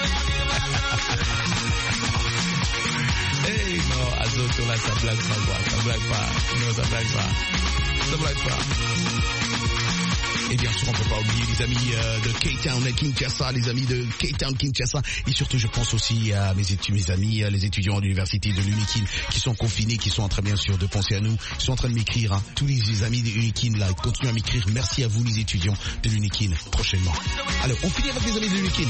Hey, non, Azoto, là, ça blague pas, quoi. Ça blague pas. Non, ça blague pas. Ça blague pas. Et bien sûr, on ne peut pas oublier les amis euh, de K-Town et Kinshasa, les amis de K-Town, Kinshasa. Et surtout, je pense aussi à mes, études, mes amis, les étudiants de l'université de l'Unikin qui sont confinés, qui sont en train, bien sûr, de penser à nous. Ils sont en train de m'écrire. Hein. Tous les amis de l'Unikin, là, continuent à m'écrire. Merci à vous, les étudiants de l'Unikin, prochainement. Alors, on finit avec les amis de l'Unikin.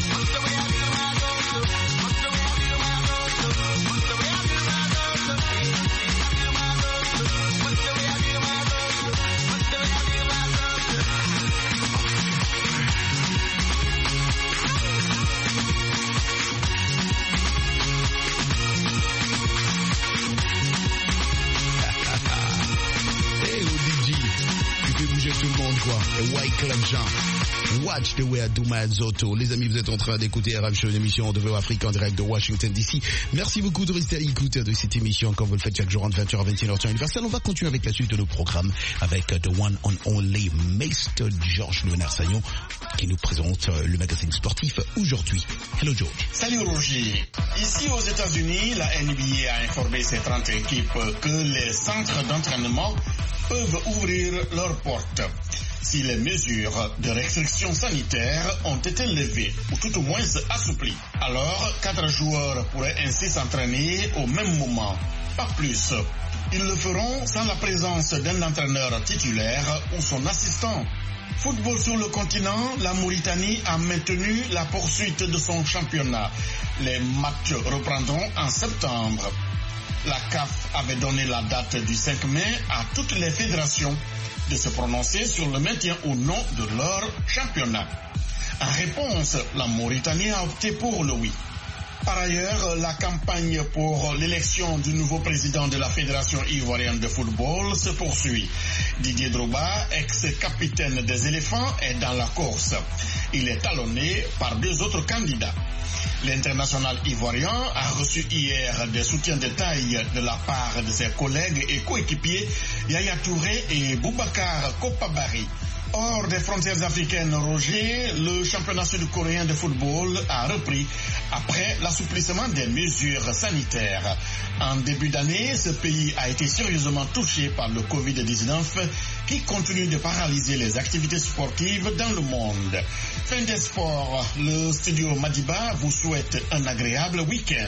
Tout le monde, quoi. Et White Club Jean. Watch the way I do my Zoto. Les amis, vous êtes en train d'écouter R M Show, une émission de V O Afrique en direct de Washington D C. Merci beaucoup de rester à l'écoute de cette émission comme vous le faites chaque jour entre vingt heures et vingt et une heures temps universel. On va continuer avec la suite de nos programmes avec The One and Only Mister Georges Léonard Sagnon qui nous présente le magazine sportif aujourd'hui. Hello George. Salut Roger. Ici aux États-Unis, la N B A a informé ses trente équipes que les centres d'entraînement peuvent ouvrir leurs portes si les mesures de restriction sanitaire ont été levées ou tout au moins assouplies. Alors, quatre joueurs pourraient ainsi s'entraîner au même moment, pas plus. Ils le feront sans la présence d'un entraîneur titulaire ou son assistant. Football sur le continent, la Mauritanie a maintenu la poursuite de son championnat. Les matchs reprendront en septembre. La C A F avait donné la date du cinq mai à toutes les fédérations de se prononcer sur le maintien ou non de leur championnat. En réponse, la Mauritanie a opté pour le oui. Par ailleurs, la campagne pour l'élection du nouveau président de la Fédération ivoirienne de football se poursuit. Didier Drogba, ex-capitaine des éléphants, est dans la course. Il est talonné par deux autres candidats. L'international ivoirien a reçu hier des soutiens de taille de la part de ses collègues et coéquipiers Yaya Touré et Boubacar Kopabari. Hors des frontières africaines, Roger, le championnat sud-coréen de football a repris après l'assouplissement des mesures sanitaires. En début d'année, ce pays a été sérieusement touché par le covid dix-neuf qui continue de paralyser les activités sportives dans le monde. Fin des sports, le studio Madiba vous souhaite un agréable week-end.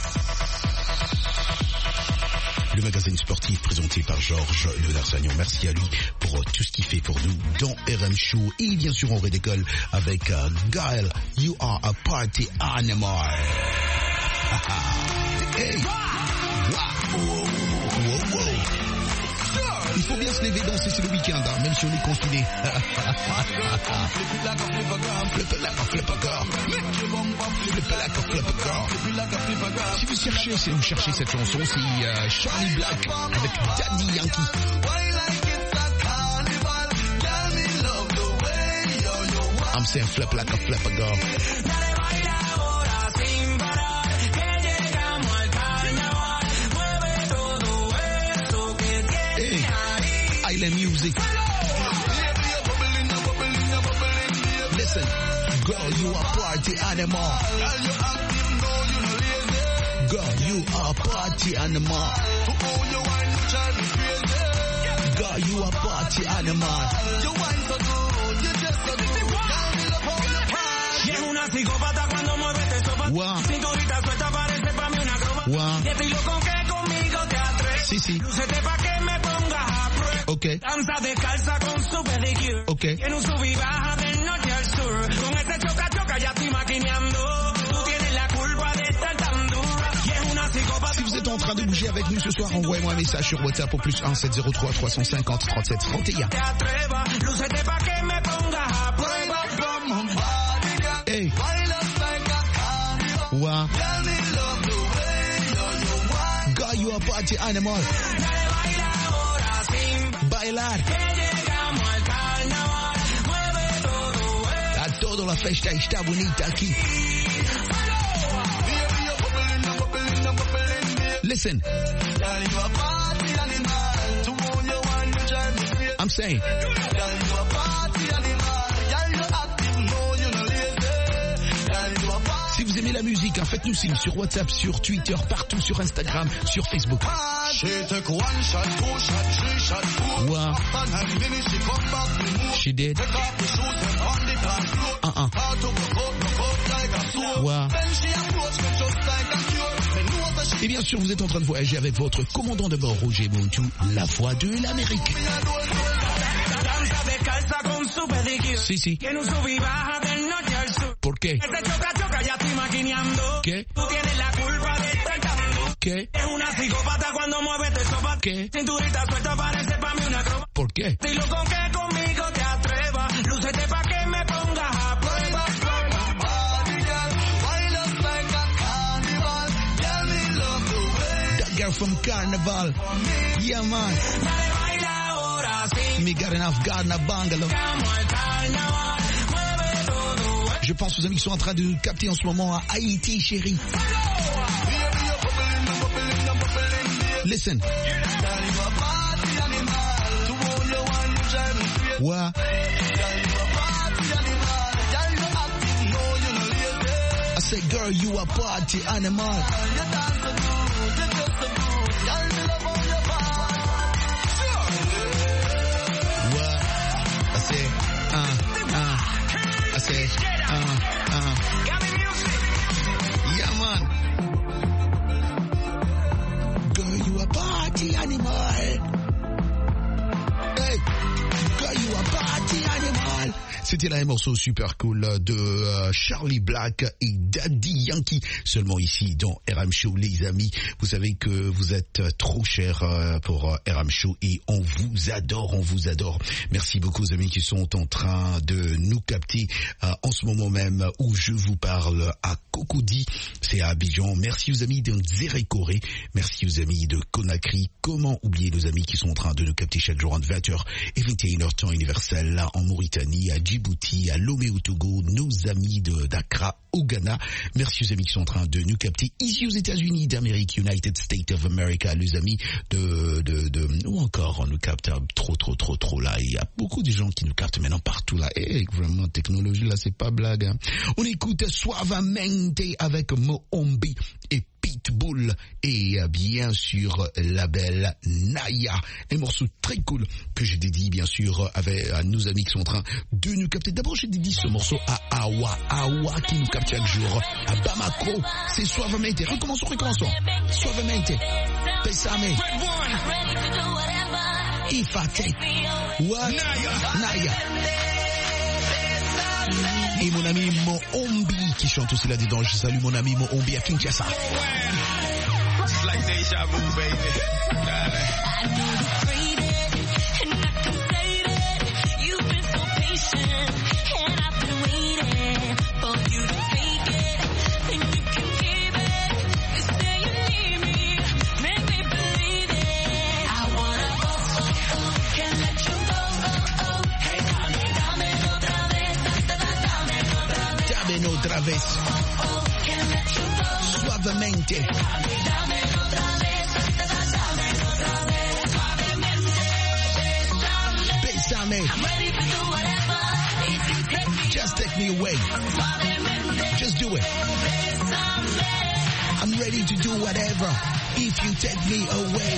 Le magazine sportif présenté par Georges Léonard Sagnon. Merci à lui pour tout ce qu'il fait pour nous dans R M Show. Et bien sûr, on redécolle avec uh, Gaël, You Are a Party Animal. Hey. Wow. Wow, wow. Il faut bien se lever danser, c'est le week-end, hein, même si on est confiné. Si vous cherchez, si vous cherchez cette chanson, c'est uh, Charlie Black avec Daddy Yankee. I'm saying flip like a flipper girl. Island music. Listen, girl, you are party animal. Girl, you are party animal. Girl, you are party animal. Es una psicópata cuando mueve este sopa. Wow. Cinturita suelta parece pa' mí una acróbata. Wow. Y estoy loco que conmigo te atreves. Sí, sí. Lúcete pa' que me pongas a prueba. Okay. Danza descalza con su pedicure. Okay. En un sub y baja del norte al sur. Con ese choca choca ya estoy maquineando. Tú tienes la culpa de estar tan dura. Y es una psicópata. Si vous êtes en train de bouger avec nous ce soir, envoyez-moi un message sur WhatsApp au plus un sept zéro trois trois cent cinquante trente-sept trente et un. Te atrevas. Lúcete pa' que me pongas a prueba. Hey. Wow. God, you are party animal. Bailar. A toda la fiesta está bonita aquí. Listen. I'm saying. Si vous aimez la musique, hein, faites-nous signe sur WhatsApp, sur Twitter, partout, sur Instagram, sur Facebook. Wow. She did. Uh-uh. Wow. Et bien sûr, vous êtes en train de voyager avec votre commandant de bord, Roger Montou, la voix de l'Amérique. Sí, sí. ¿Por qué? ¿Qué? Tú tienes la culpa de estar tan. ¿Qué? Es una psicópata cuando mueve este sopa. ¿Qué? Cinturita suelta parece pa' mí una acróbata. ¿Por qué? Estoy loco que conmigo te atrevas. Lúcete pa' que me pongas a prueba. That girl from Carnival. Yeah, man. Dale, baila ahora sí. Me got enough garden bungalow. Vamos al carnaval. Mueve Je pense aux amis qui sont en train de nous capter en ce moment à Haïti, chérie. Listen. Ouais. I say, girl, you a party animal. Ouais. I say, uh, uh. I say, uh, uh. Yeah, man. Girl, you a party animal. Hey, girl, you a party animal. C'était là un morceau super cool de euh, Charlie Black et Daddy Yankee. Seulement ici dans R M Show, les amis. Vous savez que vous êtes trop chers euh, pour euh, R M Show et on vous adore, on vous adore. Merci beaucoup aux amis qui sont en train de nous capter euh, en ce moment même où je vous parle à Cocody. C'est à Abidjan. Merci aux amis de Zérékoré. Merci aux amis de Conakry. Comment oublier nos amis qui sont en train de nous capter chaque jour entre vingt heures et vingt et une heures temps universel là en Mauritanie, à Djibouti, à Lomé au Togo, nos amis de d'Accra au Ghana. Merci aux amis qui sont en train de nous capter ici aux États-Unis d'Amérique, United States of America, les amis de de de ou encore on nous capte trop trop trop trop là. Il y a beaucoup de gens qui nous captent maintenant partout là. Et vraiment technologie là, c'est pas blague. Hein. On écoute Suavemente avec Mohombi et Pitbull et bien sûr la belle Naya, un morceau très cool que j'ai dédié bien sûr avec à nos amis qui sont en train de nous capter. D'abord j'ai dédié ce morceau à Awa, Awa qui nous capte chaque jour à Bamako. C'est Suavemente. Recommençons, recommençons. Suavemente. Pesame. Ifate. What? Naya. Naya. Et mon ami Mohombi qui chante aussi là-dedans. Je salue mon ami Mohombi à Kinshasa. Just like deja vu, baby. I know you crave it, and I can save it. You've been so patient, and I've been waiting for you to take it. Think you can give it. You say you need me, make me believe it. I wanna go, oh, oh, can't let you go, oh, oh. Hey, dame, dame otra vez, dame, dame otra vez. Dame otra vez. Oh, oh, can't let you go. Suavemente. Dame otra vez, dame otra vez. Suavemente, Bésame. I'm ready to do whatever. If you take me, just take me away. Suavemente, just do it. Bésame. I'm ready to do whatever if you take me away.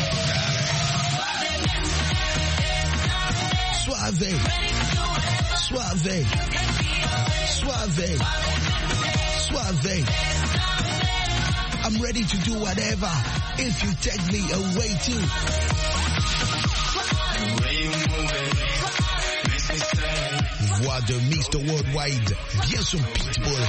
Suave. Suave. Suave. Suave. I'm ready to do whatever if you take me away too. Voix de mister Worldwide, bien son Pitbull.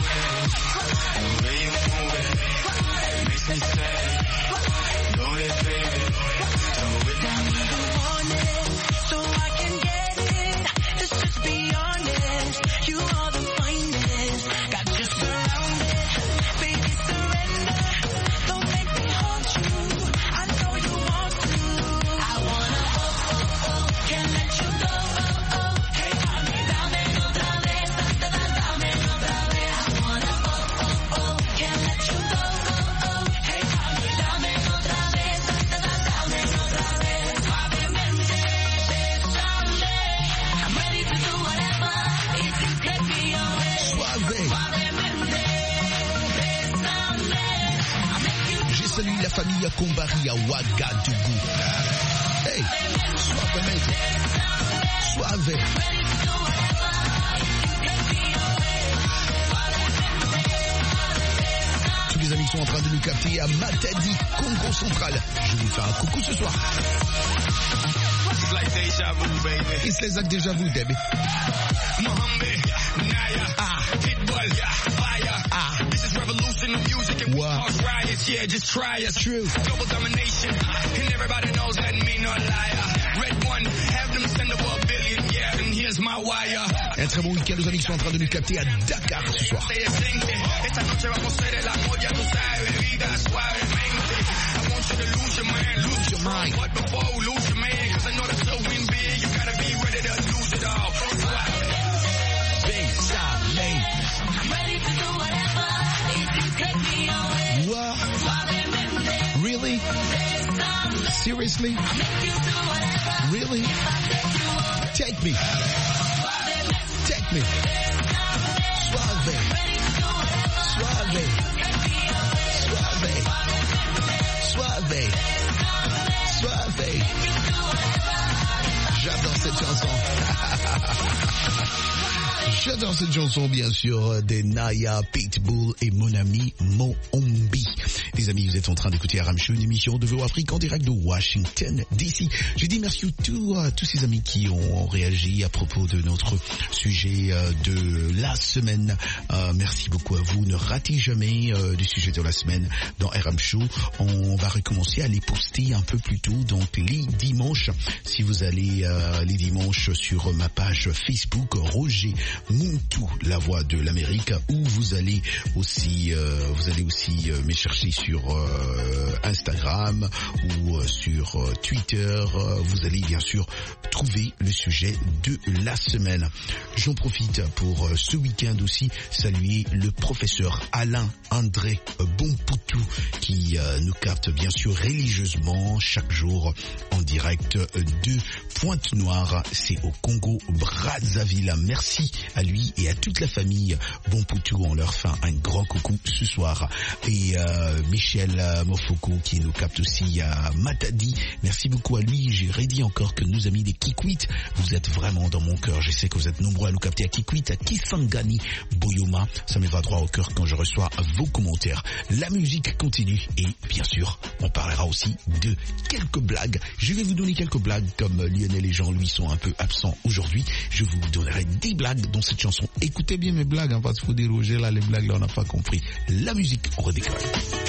So I can get it. Let's just be honest. You are the finest. Got you surrounded. Baby, surrender. Don't make me haunt you. I know you want to. I wanna oh, oh, oh. Can't let you go, oh, oh. Hey, dame, dame otra vez. Dame otra vez. I wanna oh, oh, oh. Can't let you go, oh, oh. Hey, dame, dame otra vez. Dame otra vez. Suavemente, bésame. I'm ready to do whatever if you take me away. Suave. Suavemente, bésame. I make you J'ai salué la famille Kombari à Ouagadougou. Hey, suavemente. Suave. Tous les amis qui sont en train de nous capter à Matadi, Congo Central. Je vous fais un coucou ce soir. It's like deja vu, baby. It's like déjà vu, Debbie. Mohombi, Naya, Ah, Pitbull, fire. ah, This is revolution of music and we Wow. cause riots. Yeah, just try us. true. Global domination, and everybody knows that me no liar. Red one, have them send over a billion, yeah, and here's my wire. Un très bon week-end aux amis qui sont en train de nous capter à Dakar ce soir. Te decente, esta noche vamos a hacer el amor, ya tú sabes, vida suavemente. I want you to lose your mind, Lose your mind. But before you lose your man, cause in order to win big, you gotta be ready to lose it all. Bésame. Seriously? Really? Take me. Take me. Suave. Suave. Suave. Suave. Suave. J'adore cette chanson. J'adore cette chanson, bien sûr, de Naya, Pitbull et mon ami Mohombi. Les amis, vous êtes en train d'écouter Aram Show, une émission de V O Afrique en direct de Washington, D C. Je dis merci à tous, à tous ces amis qui ont réagi à propos de notre sujet de la semaine. Euh, merci beaucoup à vous. Ne ratez jamais euh, du sujet de la semaine dans Aram Show. On va recommencer à les poster un peu plus tôt, donc les dimanches. Si vous allez euh, les dimanches sur ma page Facebook, Roger Muntu, la voix de l'Amérique, où vous allez aussi, euh, vous allez aussi euh, me chercher sur euh, Instagram ou euh, sur euh, Twitter. Euh, vous allez bien sûr trouver le sujet de la semaine. J'en profite pour euh, ce week-end aussi saluer le professeur Alain André Bonpoutou qui euh, nous capte bien sûr religieusement chaque jour en direct de Pointe-Noire, c'est au Congo Brazzaville. Merci à lui et à toute la famille Bonpoutou. On leur fait un grand coucou ce soir. Et euh, Michel Mofoko qui nous capte aussi à Matadi. Merci beaucoup à lui. J'ai redit encore que nos amis des Kikwit, vous êtes vraiment dans mon cœur. Je sais que vous êtes nombreux à nous capter à Kikwit, à Kisangani, Boyoma. Ça me va droit au cœur quand je reçois vos commentaires. La musique continue et bien sûr, on parlera aussi de quelques blagues. Je vais vous donner quelques blagues comme Lionel et Jean-Louis sont un peu absents aujourd'hui. Je vous donnerai des blagues dans cette chanson. Écoutez bien mes blagues, hein, parce qu'il faut déroger là, les blagues là on n'a pas compris. La musique, on redécolle.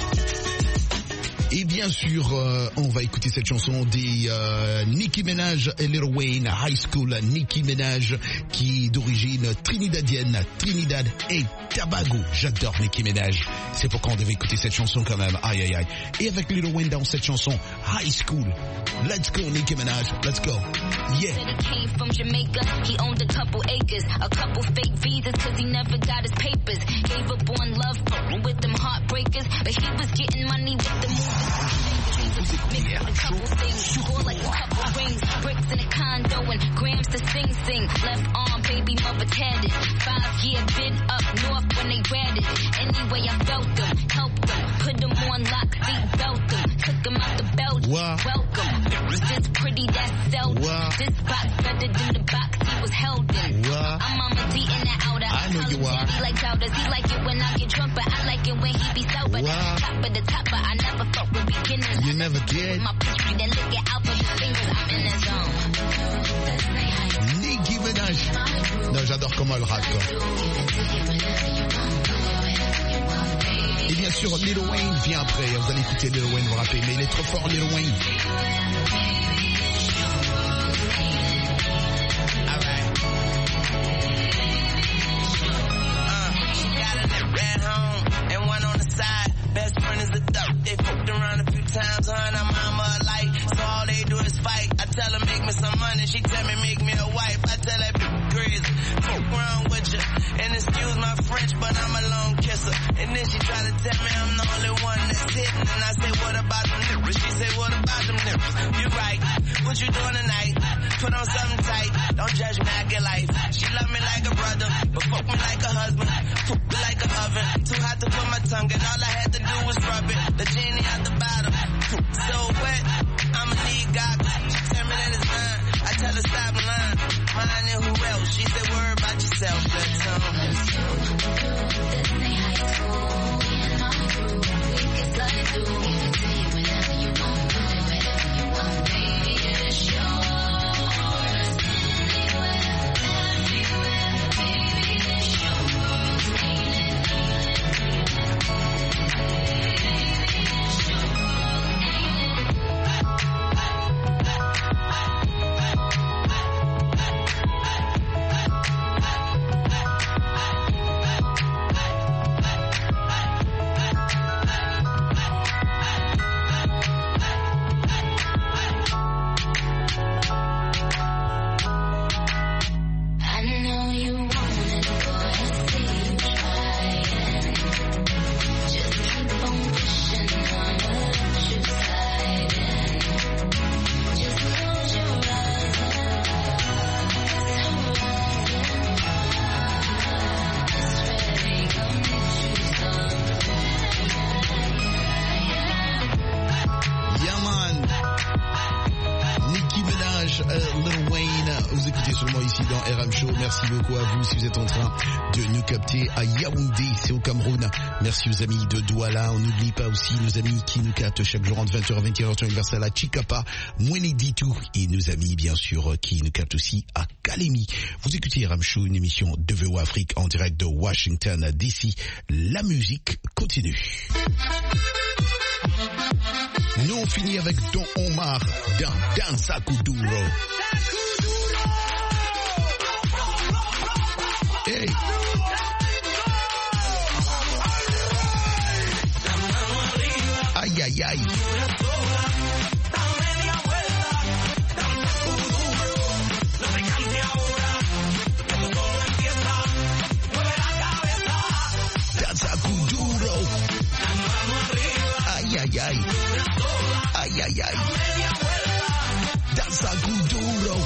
Et bien sûr, euh, on va écouter cette chanson des euh, Nicki Minaj et Lil Wayne, High School. Nicki Minaj qui est d'origine trinidadienne, Trinidad et Tobago. J'adore Nicki Minaj. C'est pourquoi on devait écouter cette chanson quand même. Aïe aïe aïe. Et avec Lil Wayne dans cette chanson, High School. Let's go Nicki Minaj, let's go. Yeah. Said he came from Jamaica, he owned a couple acres, a couple fake visas cause he never got his papers. Gave up on love with them heartbreakers, but he was getting money with the movies. Mixed with a couple things, more like a couple rings, bricks in a condo and grams to sing sing. Left arm, baby mother tatted. Five year bid up north when they ratted. Anyway, I felt them, helped them, put them on lock, seat belt them, took them out the belt. Wow. Welcome. Was this pretty? That's seldom. Wow. This box better than the box he was held in. Wow. I'm Mama D in the outer. I know you are. He like powders. He like it when I get drunk, but I like it when he be sober. Wow. Top of the top, but I never fuck with beginners. You never did. My pussy, then lick it out with his fingers. I'm in the zone. Nicki Minaj. Non, j'adore comment elle rappe, quoi. Et bien sûr, Lil Wayne vient après. Vous allez écouter Lil Wayne vous rappeler, mais il est trop fort, Lil Wayne. Best friend is a duck. They fucked around a few times, her and her mama alike. So all they do is fight. I tell her make me some money, she tell me make me a wife. I tell that bitch crazy, fuck around with you. And excuse my French, but I'm a long kisser. And then she try to tell me I'm the only one that's hitting. And I say, what about them nipples? She say, what about them nipples? You right, what you doing tonight? Put on something tight, don't judge me, I get life. She love me like a brother, but fuck me like a husband. Fuck me like an oven, too hot to put my tongue in. All I had to do was rub it, the genie out the bottom. So wet, I'ma need goggles. She tell me that it's mine, I tell her stop lying. Mine and who else? She said worry about yourself, let's um. Let's go, let's say high school. Me and my crew, we can slide through. Give it to you whenever you want, do it whenever you want, baby, it's yours. Anywhere, everywhere, baby, it's yours. Wayne. Vous écoutez seulement ici dans R M Show. Merci beaucoup à vous si vous êtes en train de nous capter à Yaoundé, c'est au Cameroun. Merci aux amis de Douala. On n'oublie pas aussi nos amis qui nous captent chaque jour entre vingt heures et vingt et une heures temps universel à Chikapa, Mweneditu, et nos amis bien sûr qui nous captent aussi à Kalemi. Vous écoutez R M Show, une émission de V O Afrique en direct de Washington D C. La musique continue. Nous on finit avec Don Omar dans Danza Kuduro. Hey. Aïe aïe aïe. Danza Kuduro. Aïe aïe aïe. Aïe aïe aïe. Danza Kuduro.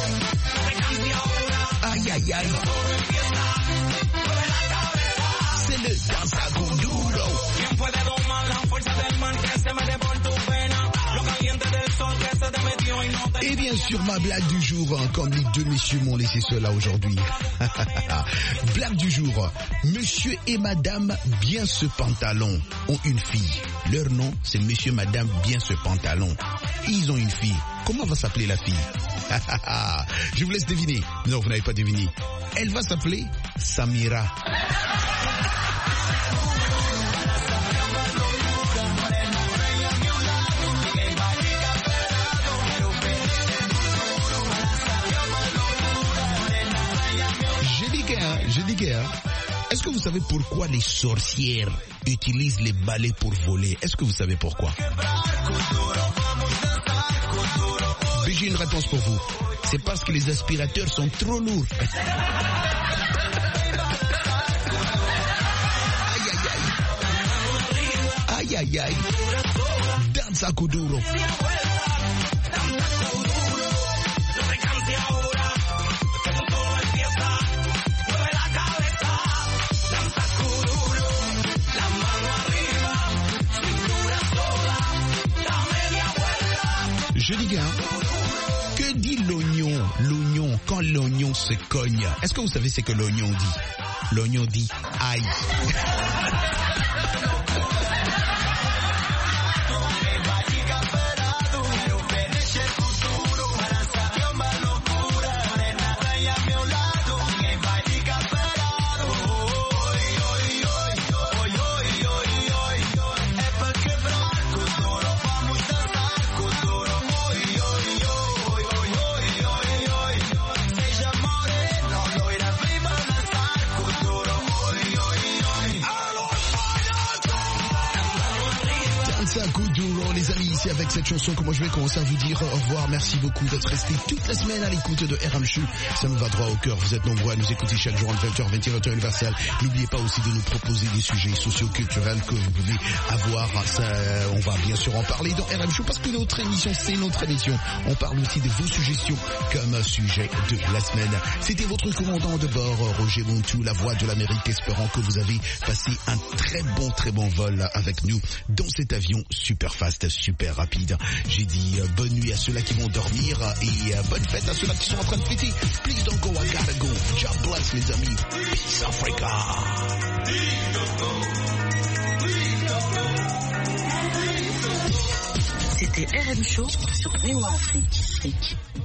Aïe aïe aïe. C'est le Danza Kuduro. ¿Quién puede domar la fuerza del mal que se mete por tu pena? Lo caliente del sol que se te metió y no te... Et bien sûr, ma blague du jour, hein, comme les deux messieurs m'ont laissé cela aujourd'hui. Blague du jour. Monsieur et madame bien ce pantalon ont une fille. Leur nom, c'est monsieur, madame bien ce pantalon. Ils ont une fille. Comment va s'appeler la fille? Je vous laisse deviner. Non, vous n'avez pas deviné. Elle va s'appeler Samira. Je dis que, est-ce que vous savez pourquoi les sorcières utilisent les balais pour voler? Est-ce que vous savez pourquoi? Mais j'ai une réponse pour vous. C'est parce que les aspirateurs sont trop lourds. Aïe aïe aïe. Aïe aïe aïe. Danza Kuduro. Je dis gars, que dit l'oignon, l'oignon, quand l'oignon se cogne? Est-ce que vous savez ce que l'oignon dit? L'oignon dit aïe. Avec cette chanson, comment je vais commencer à vous dire au revoir. Merci beaucoup d'être resté toute la semaine à l'écoute de R M Show. Ça me va droit au cœur. Vous êtes nombreux à nous écouter chaque jour entre vingt heures et vingt et une heures temps universel. N'oubliez pas aussi de nous proposer des sujets socio-culturels que vous pouvez avoir. Ça, on va bien sûr en parler dans R M Show parce que notre émission, c'est notre émission. On parle aussi de vos suggestions comme sujet de la semaine. C'était votre commandant de bord, Roger Montou, la voix de l'Amérique, espérant que vous avez passé un très bon, très bon vol avec nous dans cet avion super fast, super rapide. J'ai dit euh, bonne nuit à ceux-là qui vont dormir et euh, bonne fête à ceux-là qui sont en train de fêter. Please don't go, I gotta go. God bless les amis. Peace Africa. C'était R M Show sur V O Afrique.